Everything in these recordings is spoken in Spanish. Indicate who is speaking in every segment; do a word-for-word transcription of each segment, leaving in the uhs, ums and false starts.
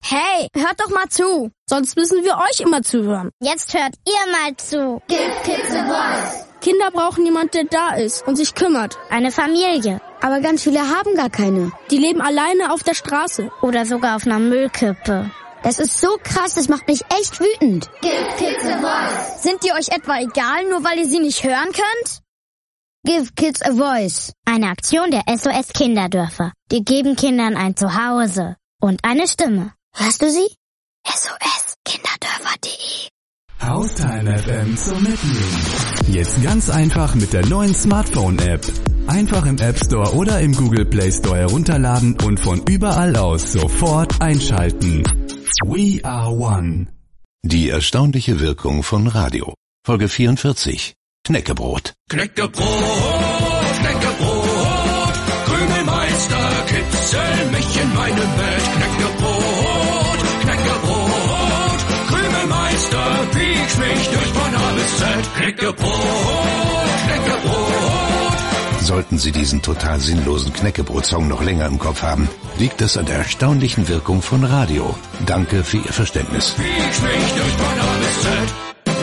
Speaker 1: Hey, hört doch mal zu. Sonst müssen wir euch immer zuhören.
Speaker 2: Jetzt hört ihr mal zu.
Speaker 3: Give Kids a Voice.
Speaker 1: Kinder brauchen jemand, der da ist und sich kümmert.
Speaker 2: Eine Familie.
Speaker 4: Aber ganz viele haben gar keine.
Speaker 1: Die leben alleine auf der Straße.
Speaker 2: Oder sogar auf einer Müllkippe.
Speaker 4: Das ist so krass, das macht mich echt wütend.
Speaker 3: Give Kids a Voice.
Speaker 1: Sind die euch etwa egal, nur weil ihr sie nicht hören könnt?
Speaker 4: Give Kids a Voice.
Speaker 2: Eine Aktion der S O S Kinderdörfer. Die geben Kindern ein Zuhause und eine Stimme.
Speaker 4: Hörst du sie?
Speaker 2: S O S Kinderdörfer punkt de.
Speaker 5: Haustime F M zum Mitnehmen. Jetzt ganz einfach mit der neuen Smartphone-App. Einfach im App Store oder im Google Play Store herunterladen und von überall aus sofort einschalten. We are one.
Speaker 6: Die erstaunliche Wirkung von Radio. Folge vierundvierzig. Knäckebrot.
Speaker 7: Knäckebrot, Knäckebrot, Krümelmeister, kitzel mich in meinem Bett. Knäckebrot, Knäckebrot, Krümelmeister, piekst mich durch von A bis Z. Knäckebrot, Knäckebrot.
Speaker 6: Sollten Sie diesen total sinnlosen Knäckebrot-Song noch länger im Kopf haben, liegt es an der erstaunlichen Wirkung von Radio. Danke für Ihr Verständnis.
Speaker 7: Piekst mich durch von A bis Z.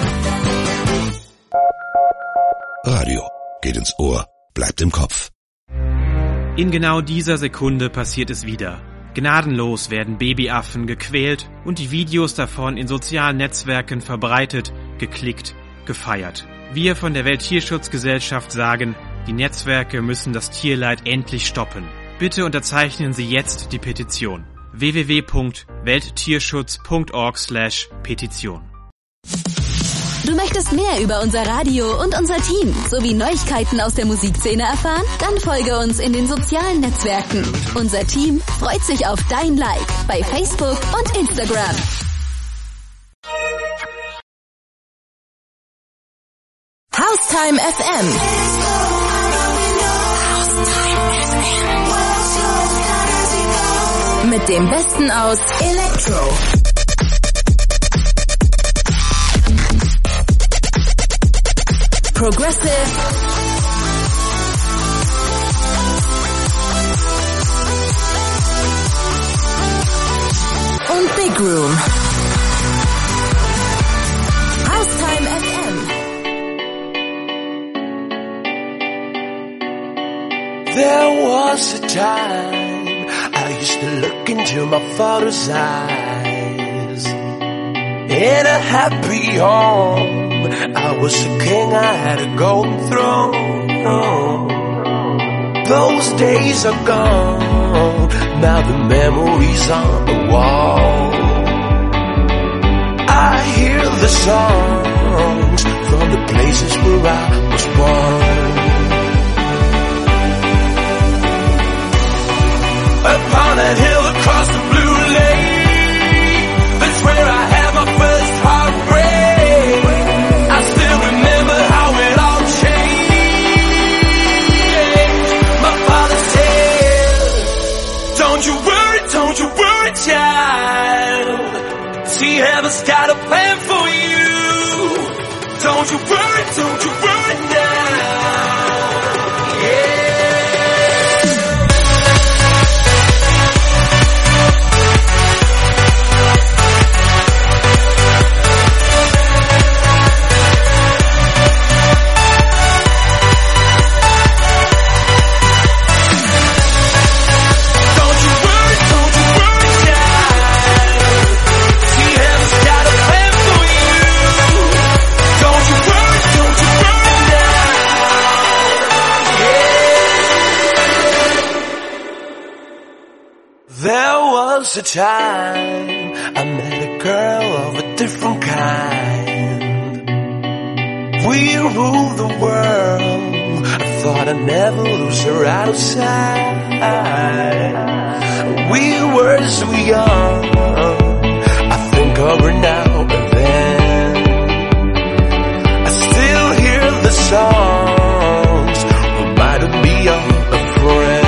Speaker 6: Radio geht ins Ohr, bleibt im Kopf.
Speaker 8: In genau dieser Sekunde passiert es wieder. Gnadenlos werden Babyaffen gequält und die Videos davon in sozialen Netzwerken verbreitet, geklickt, gefeiert. Wir von der Welttierschutzgesellschaft sagen, die Netzwerke müssen das Tierleid endlich stoppen. Bitte unterzeichnen Sie jetzt die Petition. w w w punkt welttierschutz punkt org slash Petition.
Speaker 9: Du möchtest mehr über unser Radio und unser Team sowie Neuigkeiten aus der Musikszene erfahren? Dann folge uns in den sozialen Netzwerken. Unser Team freut sich auf dein Like bei Facebook und Instagram. Haustime F M. Mit dem Besten aus Electro, Progressive und Big Room. Haustime F M.
Speaker 10: There was a time I used to look into my father's eyes. In a happy home, I was a king, I had a golden throne. Those days are gone, now the memories on the wall. I hear the songs from the places where I was born. Upon that hill across the blue lake, that's where I had my first heartbreak. I still remember how it all changed. My father said, don't you worry, don't you worry, child. See, heaven's got a plan for you. Don't you worry, don't you worry now. Yeah. A time I met a girl of a different kind. We ruled the world. I thought I'd never lose her out of sight. We were so young, I think of her now and then. I still hear the songs reminding me of a friend.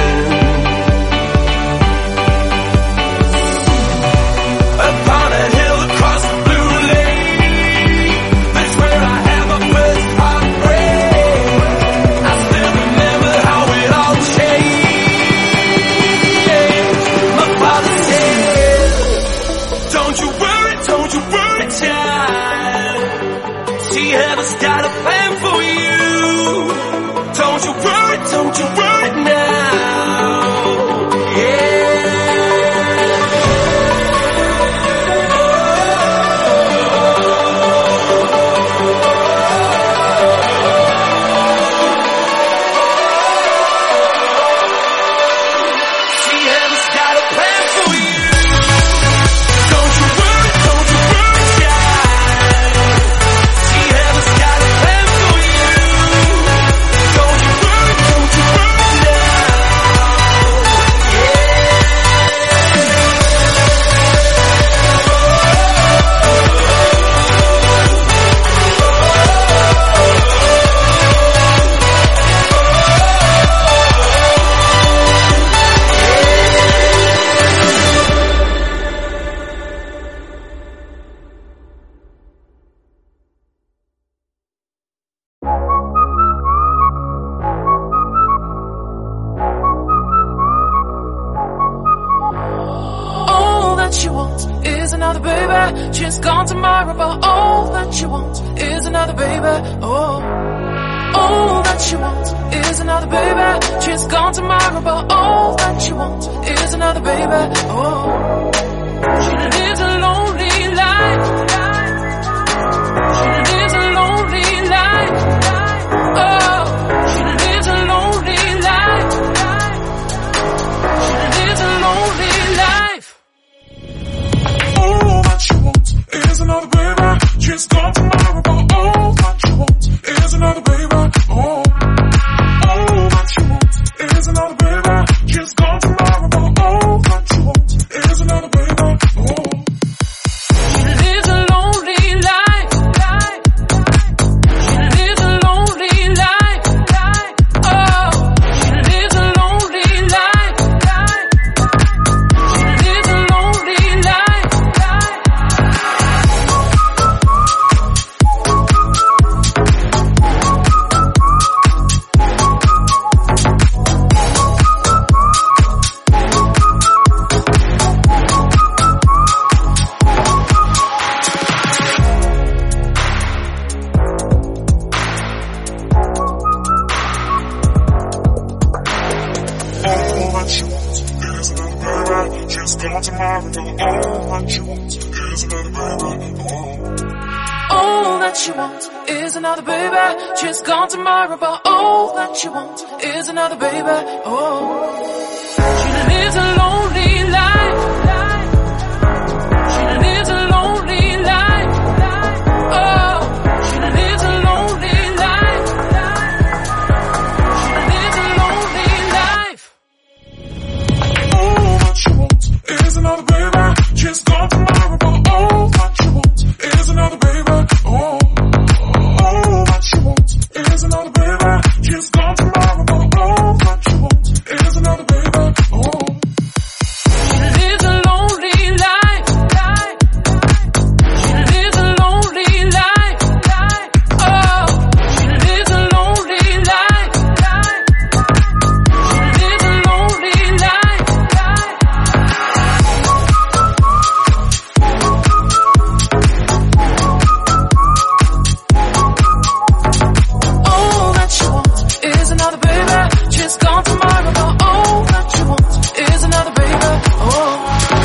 Speaker 11: that you want is another baby. She's gone tomorrow, but all that you want is another baby. Oh, all that you want is another baby. She's gone tomorrow, but all that you want is another baby. Oh, she lives a lonely life. She lives a lonely life. Oh, she lives a lonely life. She lives a lonely life.
Speaker 12: All that you want is another baby. She's gone tomorrow, but all that you want is another baby. Oh, all that you want is another baby. She's gone tomorrow, but all that you want is another baby. Oh.
Speaker 11: She lives a lonely life. She lives a lonely life. Oh, she lives a lonely life. She lives a lonely life.
Speaker 12: All that you want is another baby. She's gone tomorrow, but all that you want is another baby. Oh.
Speaker 11: All that you want is another baby. She's gone tomorrow, but all that you want is another baby. Oh, she lives a lonely life. She lives a lonely life. Oh, she lives a lonely life. She lives a lonely life.
Speaker 12: All that you want is another baby. She's gone tomorrow, but all that you want is another baby. Oh, all that you want is another baby. She's gone tomorrow, but all that you want is another baby. Oh.
Speaker 11: She lives a lonely life. She lives a lonely life. Oh, she lives a lonely life. She lives a lonely life. All that you want is another baby. She's gone tomorrow, but all that you want is another baby. Oh.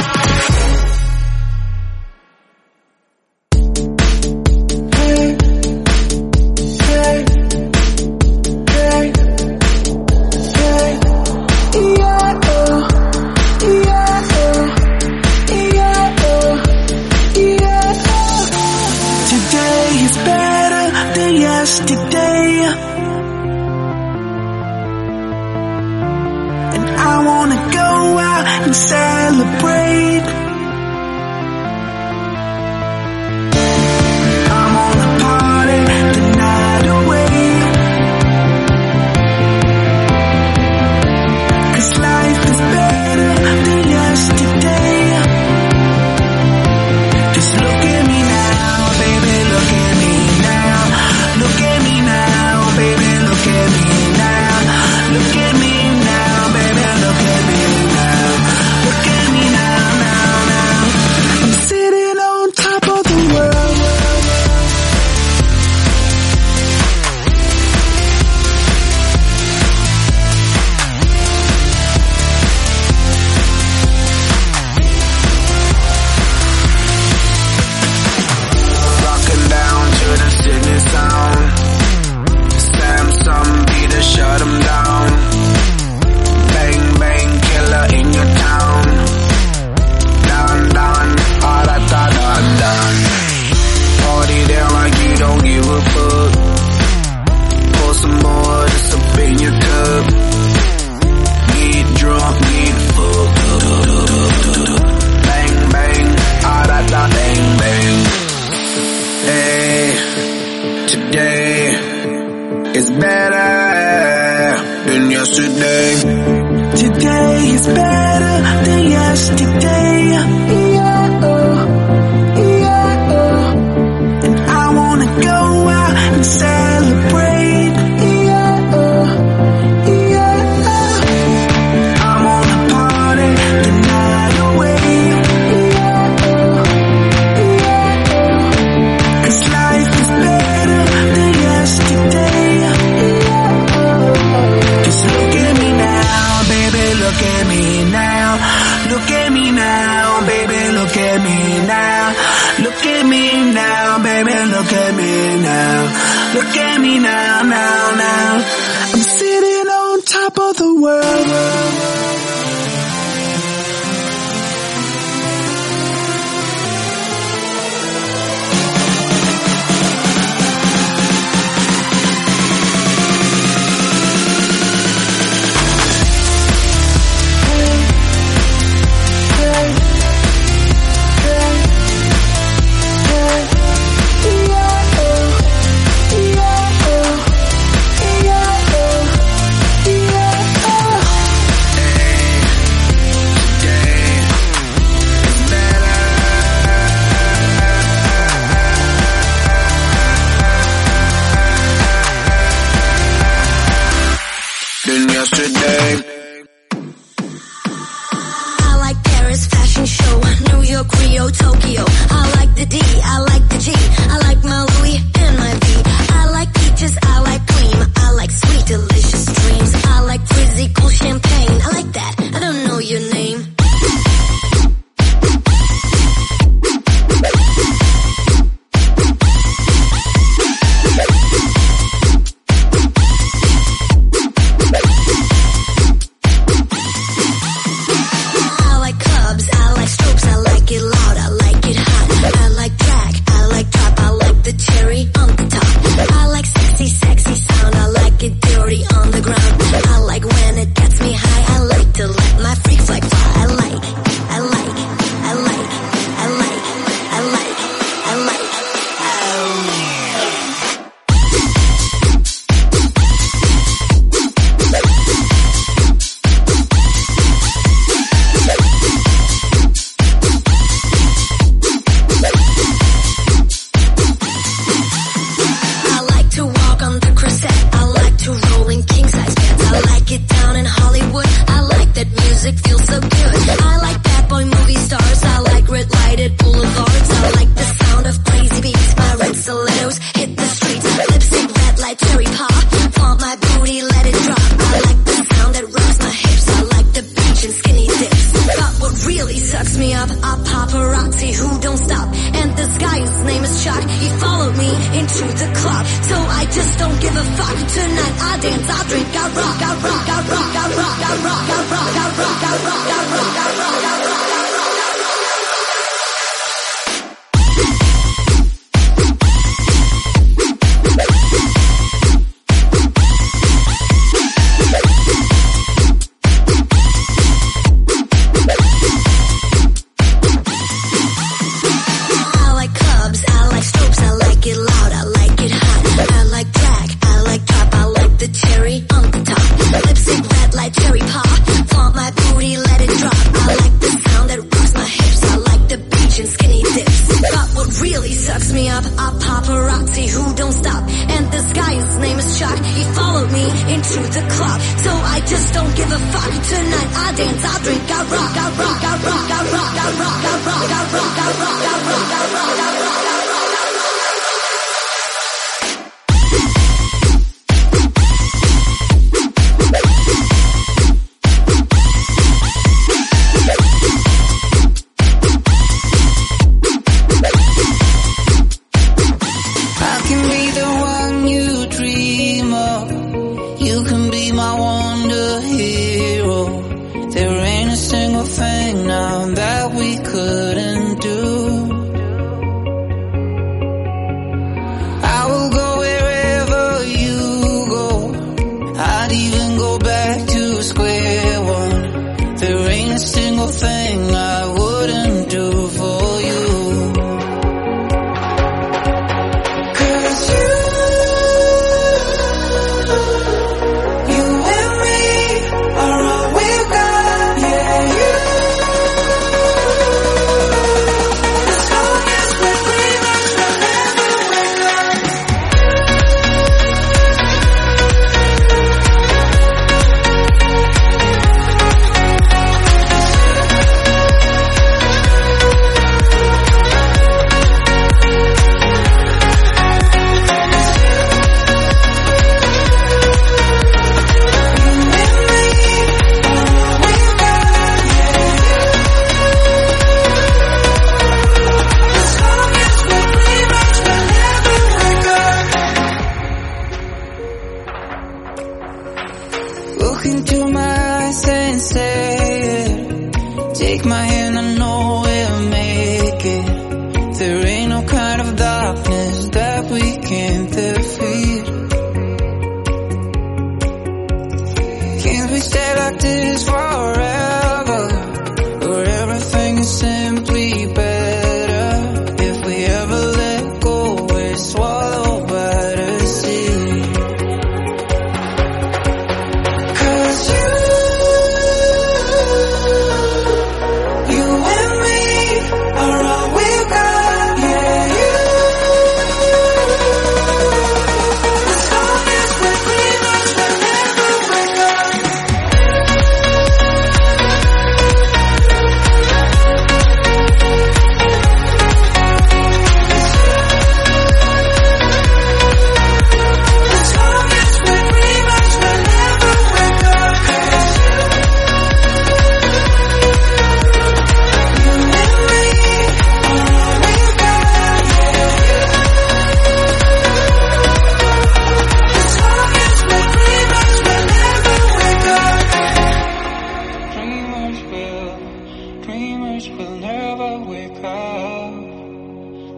Speaker 10: Today is better than yesterday, and I wanna go out and celebrate. I wanna party the night away, 'cause life is better than yesterday. Just look at me now, baby, look at me now. Look at me now, baby, look at me now. Look at me now, baby, look at me now. Look at me now.
Speaker 13: at me now. Look at me now, baby, look at me now. Look at me now, now, now. I'm sitting on top of the world. Yesterday.
Speaker 14: I like Paris fashion show, New York, Rio, Tokyo. I like the D, I like the G, I like my Louis and my V. I like peaches, I like cream, I like sweet delicious dreams. I like frizzy cool champagne, I like that, I don't know your name.
Speaker 15: There ain't a single thing now that we couldn't do.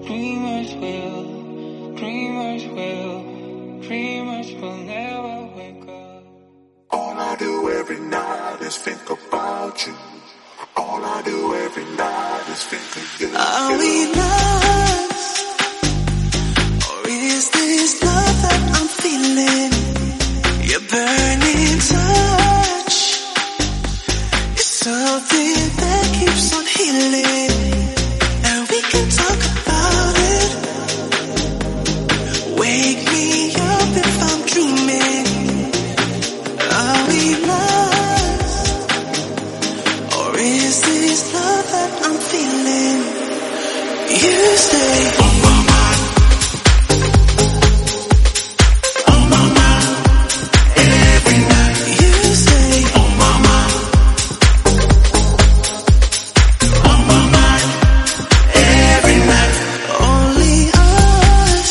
Speaker 15: Dreamers will, dreamers will, dreamers will never wake up.
Speaker 12: All I do every night is think about you. All I do every night is think of you.
Speaker 13: Are we lost? Or is this love that I'm feeling? Your burning touch is something that keeps on healing. And we can talk about it. Wake me up if I'm dreaming. Are we lost? Or is this love that I'm feeling? You stay on my mind. On my mind. Every night. You stay on my mind. On my mind. Every night. Only us.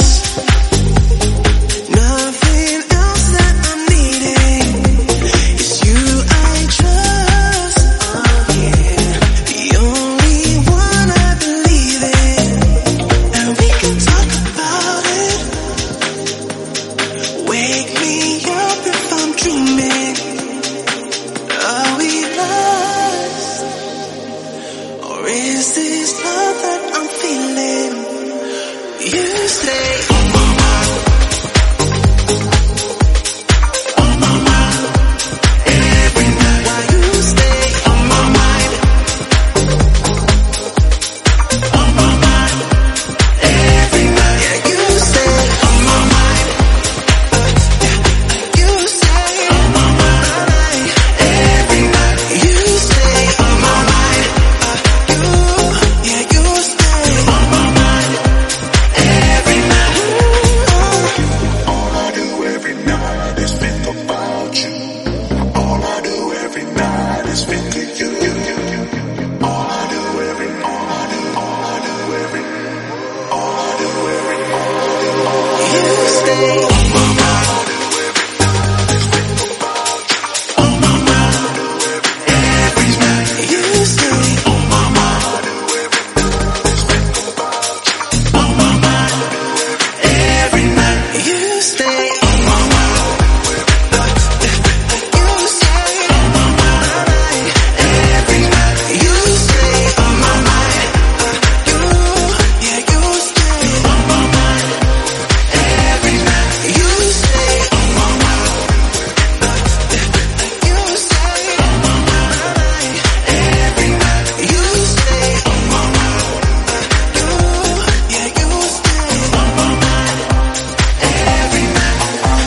Speaker 13: Nothing else that I'm needing. It's you I trust. Oh yeah. The only one I believe in. And we can talk about it. Wake me up if I'm dreaming. Are we lost? Or is this love that I'm feeling? You stay on my mind. On my mind. Every night. Why you stay on my mind? On my mind. Every night. Yeah, you stay on my mind. You stay on my mind. Every night. You stay on my mind. You, yeah, you stay on my mind. Every night.
Speaker 12: All I do every night is think about you. All I do every night is think of you. All I do every, all I do, all I do every, all I do every, all I do, all I do.
Speaker 13: You stay on my mind. On my mind. Every night. You stay on my mind. On my mind. Every night. You stay on my mind. You stay on my mind. Every night. You stay on my mind. You, yeah, you stay on my mind. Every night. You stay on my mind. You stay on my mind. Every night. You stay on my mind. You, yeah, you stay on my mind. Every night.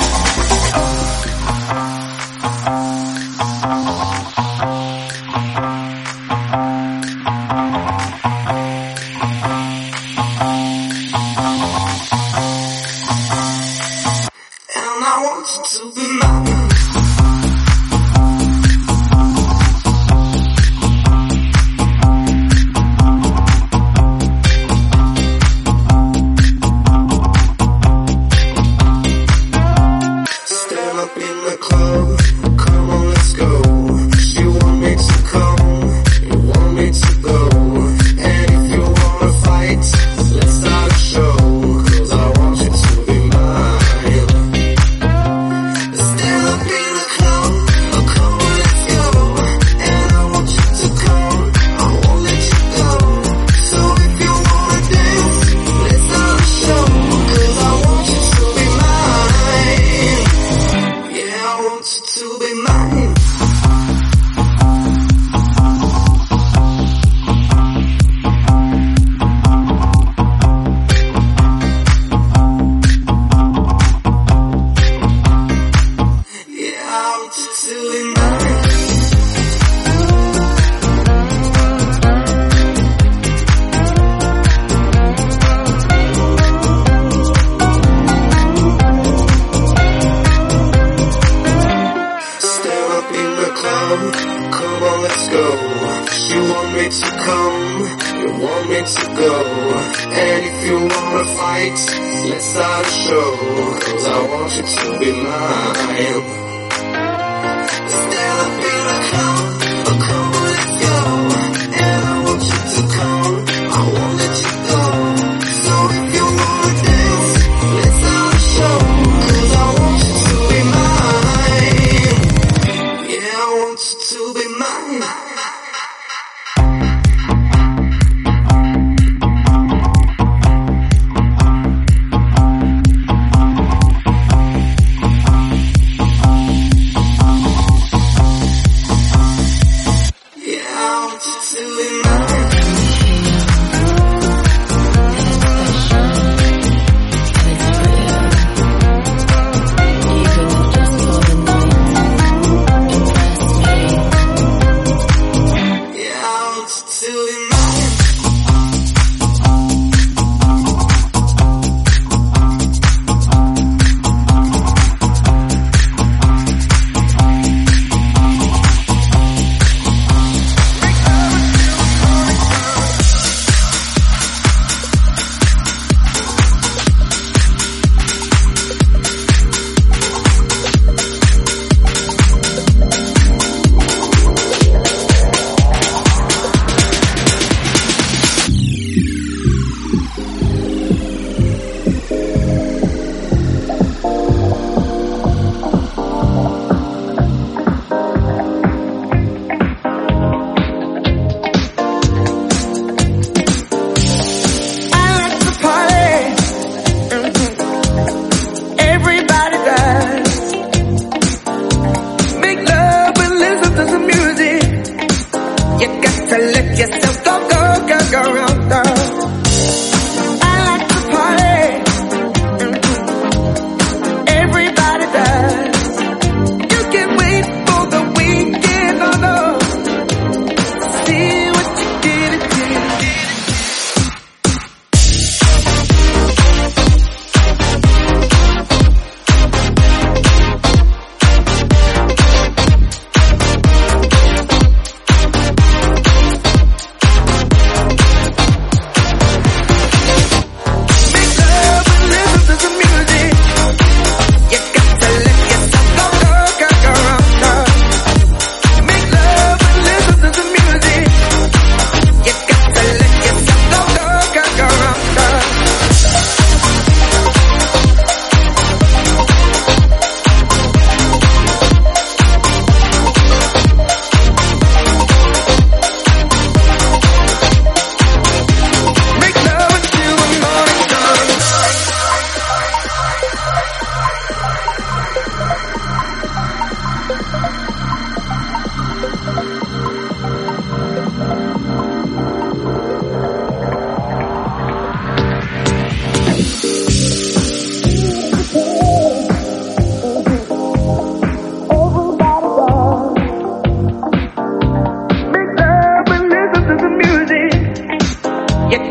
Speaker 13: And I want you to be mine. Stand up in the club, come on, let's go. She want me to come, you want me to go. And if you wanna fight, let's start a show. Cause I want you to be mine. Stand up in the club, come on, let's go. And I want you to come, I won't let you go. So if you wanna dance, let's start a show. Cause I want you to be mine. Yeah, I want you to be mine. Yeah, I want you to be mine. Stand up in the club, come on, let's go. You want me to come, you want me to go. And if you wanna fight, let's start a show. Cause I want you to be mine. Stand up in the club, come on, let's go. And I want you to come, I won't let you go. So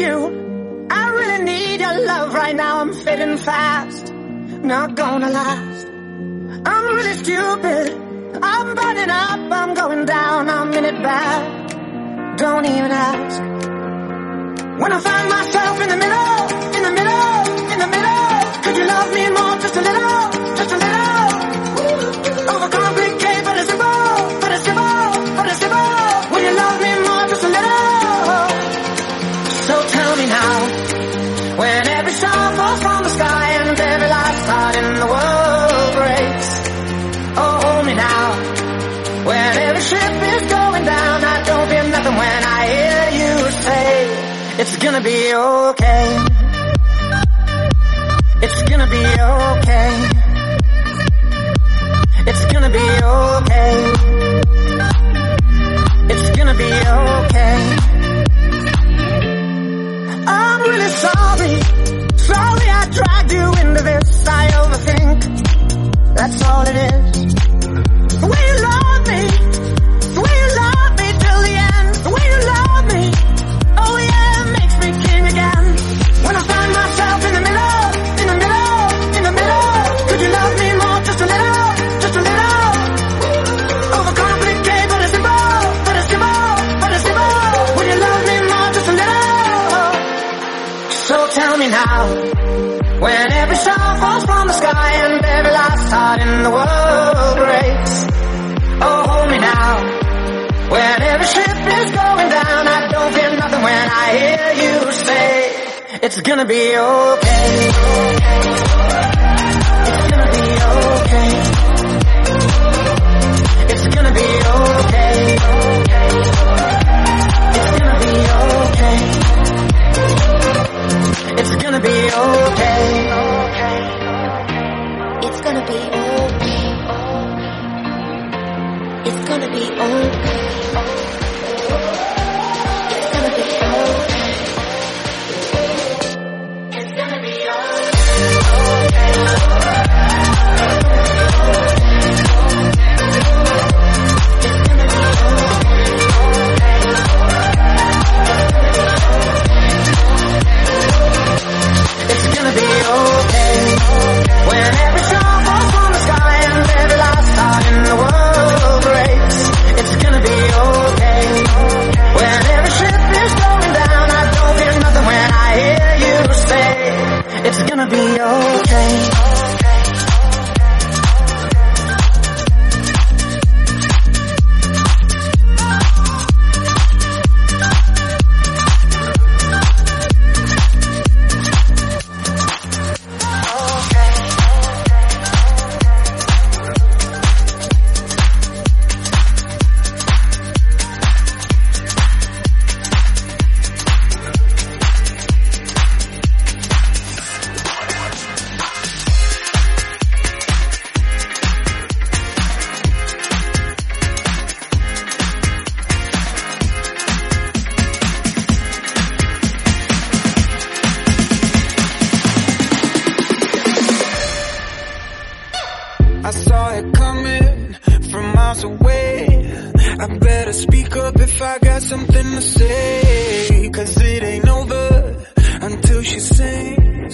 Speaker 16: you. I really need your love right now. I'm fading fast, not gonna last. I'm really stupid, I'm burning up, I'm going down, I'm in it bad. Don't even ask. When I find myself in the middle, in the middle, in the middle, could you love me more, just a little, just a little? Overcomplicate, but it's simple, but it's simple, but it's simple. Will you love me more, just a little? So tell me now, when every star falls from the sky and every last heart in the world breaks. Oh, hold me now, when every ship is going down, I don't feel nothing when I hear you say, it's gonna be okay. It's gonna be okay. It's gonna be okay. It's gonna be okay. I'm really sorry. Sorry I dragged you into this. I overthink. That's all it is. The way you love me, the way you love me till the end, the way you love me, oh yeah, it makes me king again. When I find myself in the middle, in the middle, in the middle, could you love me more, just a little, just a little? Overcomplicate, but it's simple, but it's simple, but it's simple. Will you love me more, just a little? So tell me now, when every star falls from the sky and every last heart in the world breaks. Oh, hold me now, when every ship is going down, I don't feel nothing when I hear you say, it's gonna be okay. It's gonna be okay. It's gonna be okay. It's gonna be okay. It's gonna be okay.
Speaker 14: It's gonna be okay. It's gonna be okay. It's gonna be okay. It's gonna be
Speaker 16: It's gonna be okay. When every star falls from the sky and every last heart in the world breaks. It's gonna be okay. When every ship is going down, I don't feel nothing when I hear you say, it's gonna be okay.
Speaker 13: I saw it coming from miles away. I better speak up if I got something to say, 'cause it ain't over until she sings.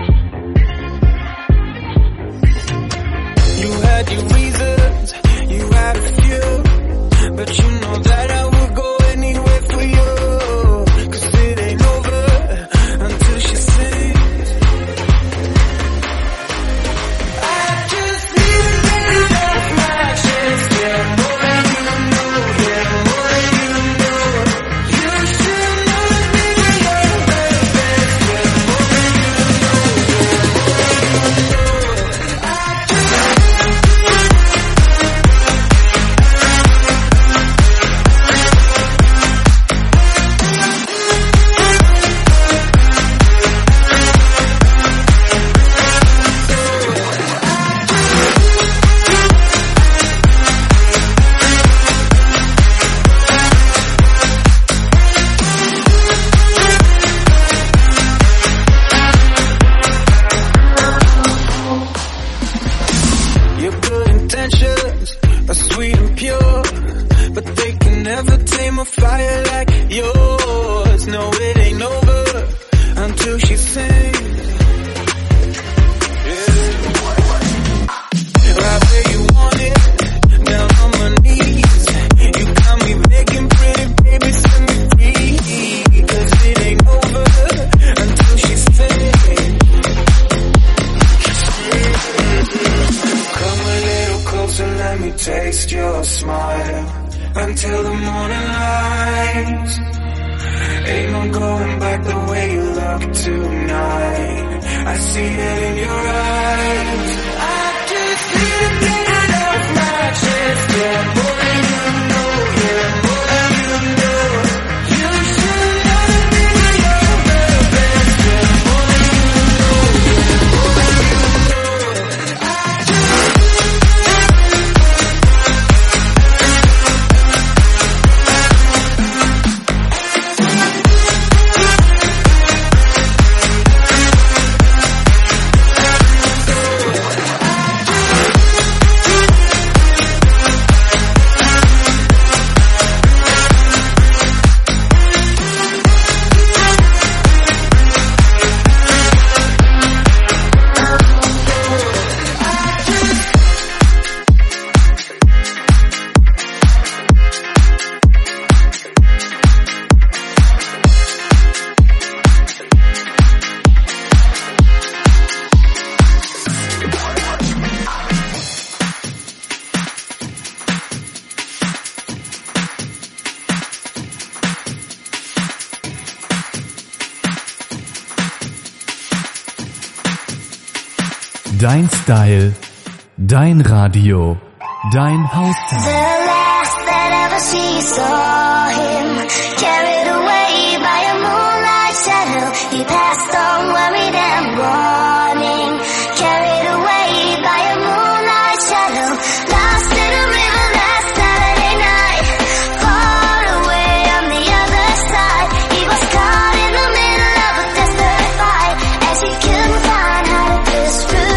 Speaker 13: You had your reasons, you had a few, but you know that I would go anywhere for you, 'cause it ain't over until she sings. But they can never tame a fire like yours. No, it ain't over until she sings. Right where you want it, down on my knees. You got me begging, pretty baby, set me free. Cause it ain't over until she sings. Come a little closer, let me taste your smile until the morning light. Ain't no going back the way you look tonight. I see it in your eyes. I just see it beating off my chest. Yeah, more than you know, yeah, more than you know. You should know me, you're the best. Yeah, more than you know, yeah, more than you know. I
Speaker 5: Dein Style, dein Radio, dein Hauszeit.
Speaker 14: The last that ever she saw him, carried away by a moonlight shadow. He passed on worried and warning, carried away by a moonlight shadow. Lost in a river last Saturday night, far away on the other side. He was caught in the middle of a desperate fight, as he couldn't find how to push through.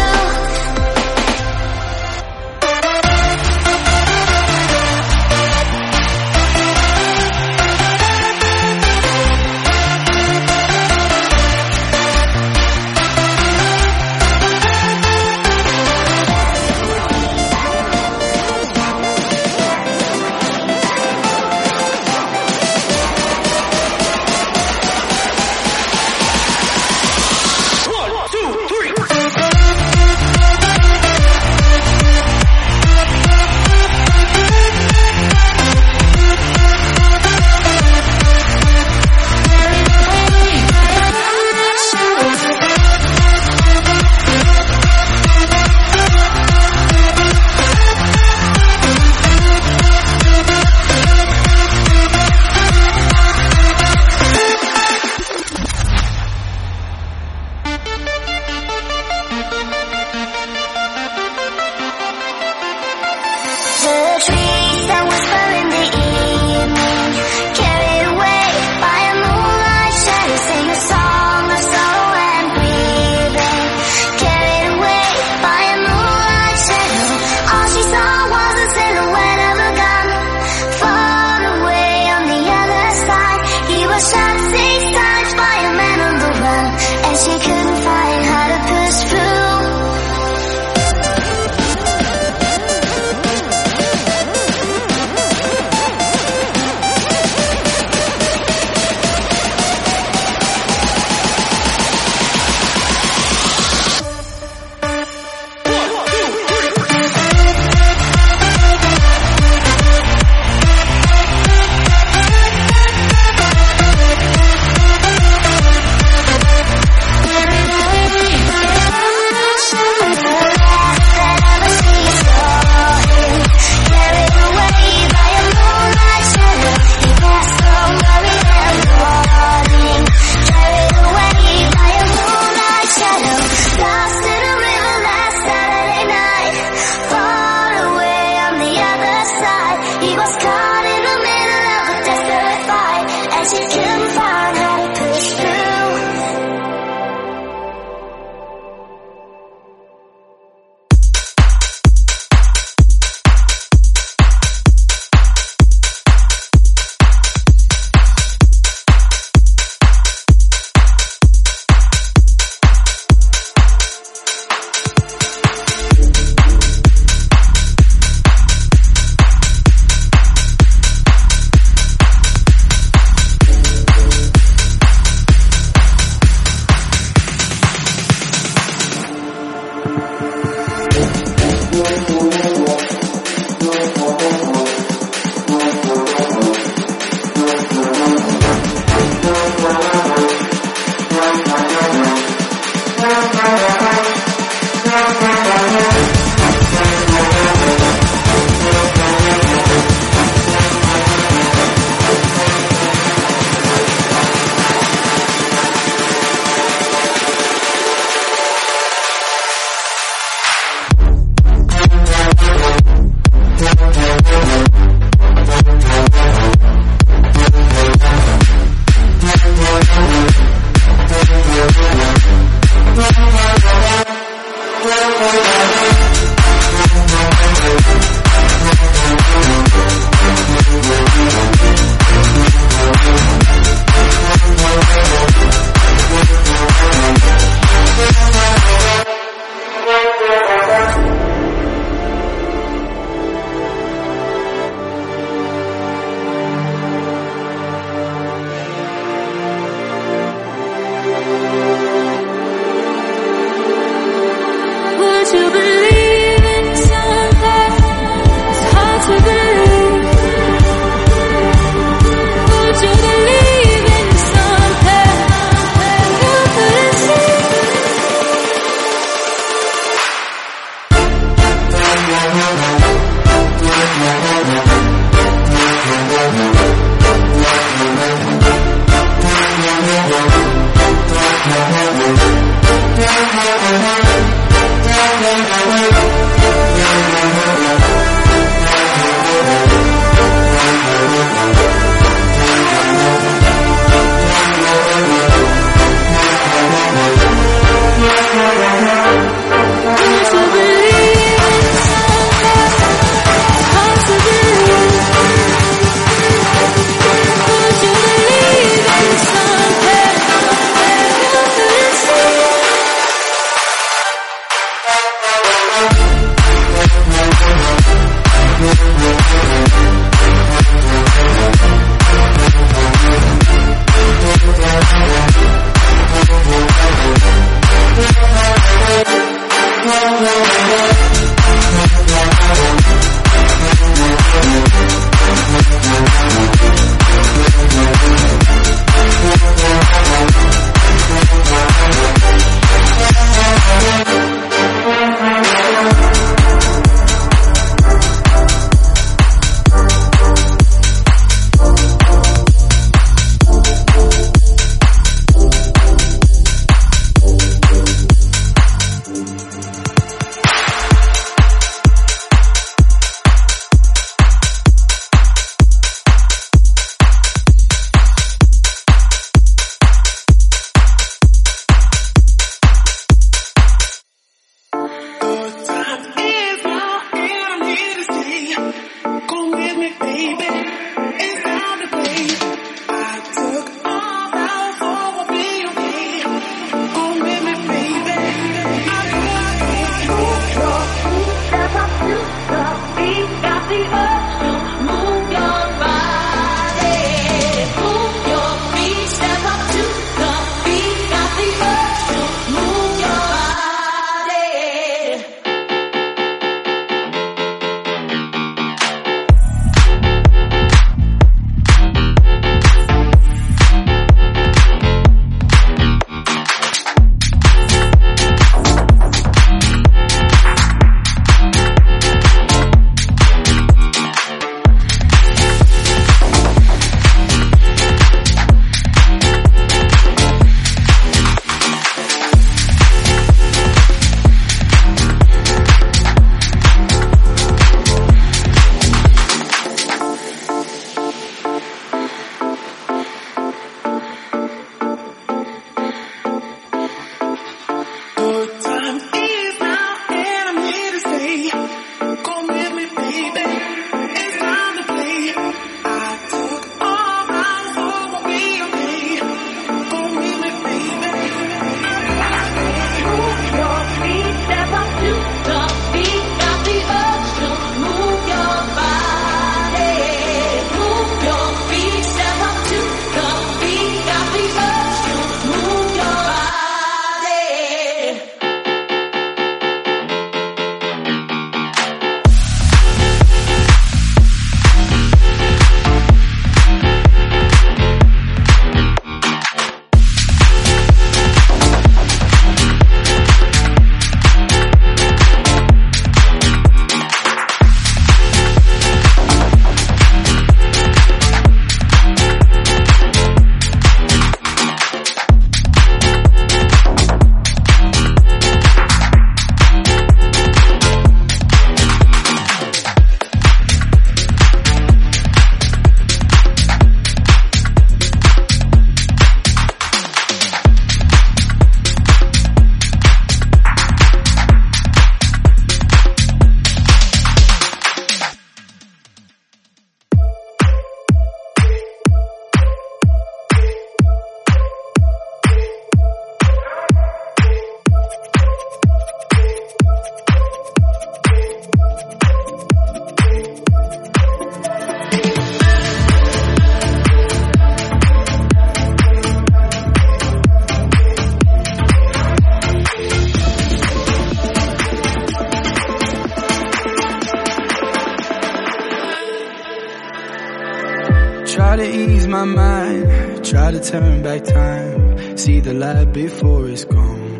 Speaker 17: Try to ease my mind, try to turn back time, see the light before it's gone.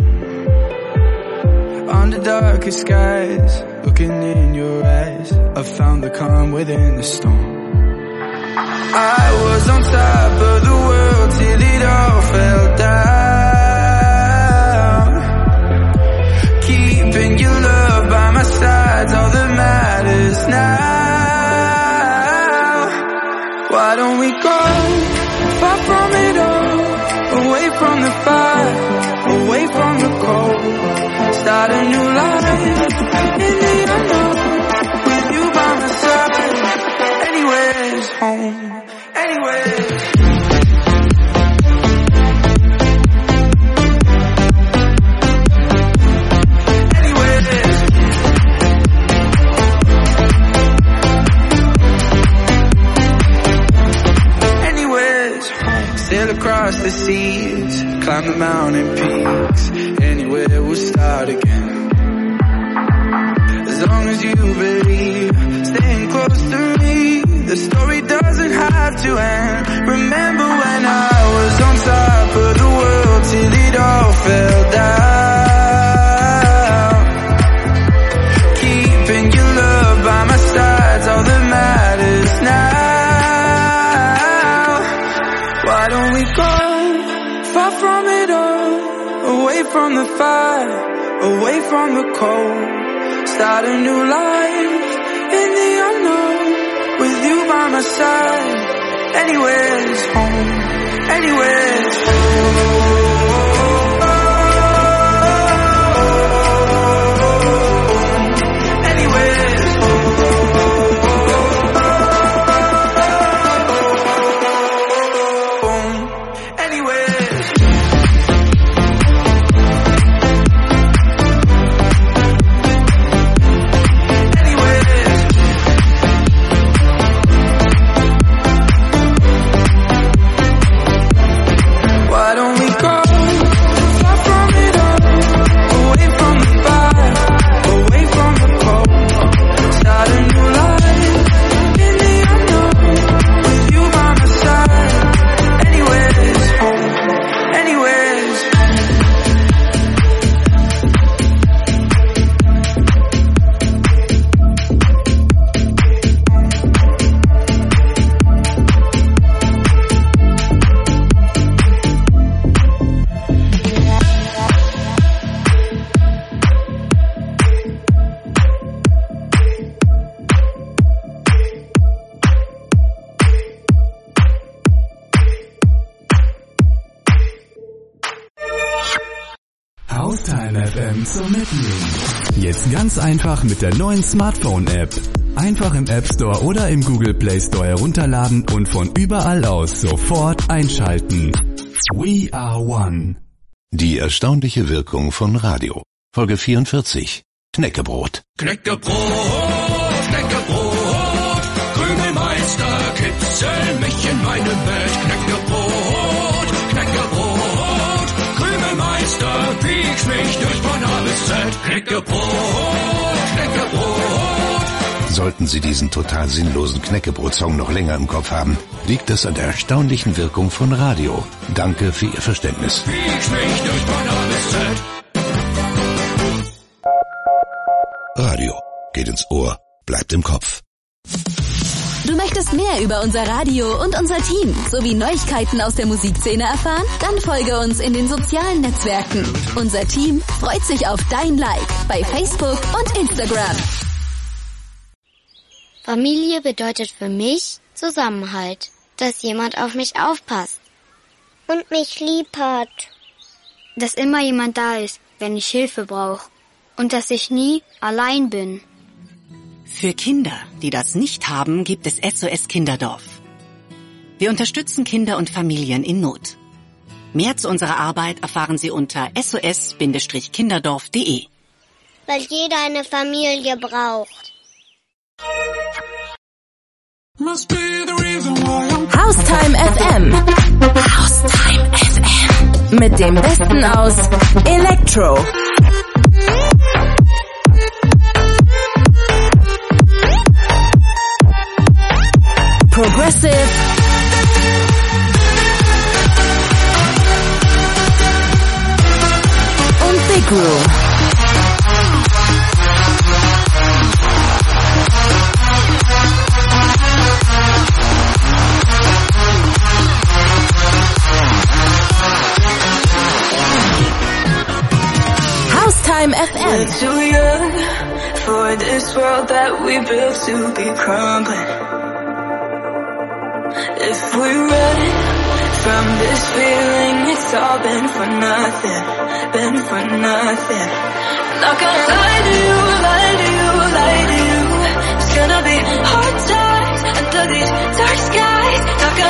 Speaker 17: Under darkest skies, looking in your eyes, I found the calm within the storm. I was on top of the world till it all fell down. Keeping your love by my side's all that matters now. Why don't we go far from it all, away from the fire, away from the cold, start a new life in the unknown, with you by my side. Anywhere's home, anywhere's across the seas, climb the mountain peaks, anywhere we'll start again. As long as you believe, staying close to me, the story doesn't have to end. Remember when I was on top of the world till it all fell down. Keeping your love by my side's all that matters now. Why don't we go far from it all, away from the fire, away from the cold, start a new life in the unknown, with you by my side. Anywhere's home, anywhere's home. Why don't we go
Speaker 5: Haustime F M zum Mitnehmen. Jetzt ganz einfach mit der neuen Smartphone-App. Einfach im App Store oder im Google Play Store herunterladen und von überall aus sofort einschalten. We are one.
Speaker 6: Die erstaunliche Wirkung von Radio. Folge vierundvierzig. Knäckebrot.
Speaker 7: Knäckebrot, Knäckebrot, Krümelmeister, kitzel mich in meinem Bett. Knäckebrot, Knäckebrot, Krümelmeister, piekst mich durch von A bis Z. Knäckebrot, Knäckebrot.
Speaker 6: Sollten Sie diesen total sinnlosen Knäckebrot-Song noch länger im Kopf haben, liegt das an der erstaunlichen Wirkung von Radio. Danke für Ihr Verständnis.
Speaker 7: Piekst mich durch von A bis Z.
Speaker 6: Radio geht ins Ohr, bleibt im Kopf.
Speaker 9: Du möchtest mehr über unser Radio und unser Team sowie Neuigkeiten aus der Musikszene erfahren? Dann folge uns in den sozialen Netzwerken. Unser Team freut sich auf dein Like bei Facebook und Instagram.
Speaker 2: Familie bedeutet für mich Zusammenhalt, dass jemand auf mich aufpasst
Speaker 18: und mich lieb hat.
Speaker 1: Dass immer jemand da ist, wenn ich Hilfe brauche. Und dass ich nie allein bin.
Speaker 19: Für Kinder, die das nicht haben, gibt es S O S Kinderdorf. Wir unterstützen Kinder und Familien in Not. Mehr zu unserer Arbeit erfahren Sie unter S O S Kinderdorf punkt de.
Speaker 18: Weil jeder eine Familie braucht.
Speaker 9: Haustime F M. Haustime F M. Mit dem Besten aus Electro. Progressive und Big Room. Haustime F M.
Speaker 13: We're too young for this world that we built to be crumbling. If we run from this feeling, it's all been for nothing, been for nothing. Not gonna lie to you, lie to you, lie to you. It's gonna be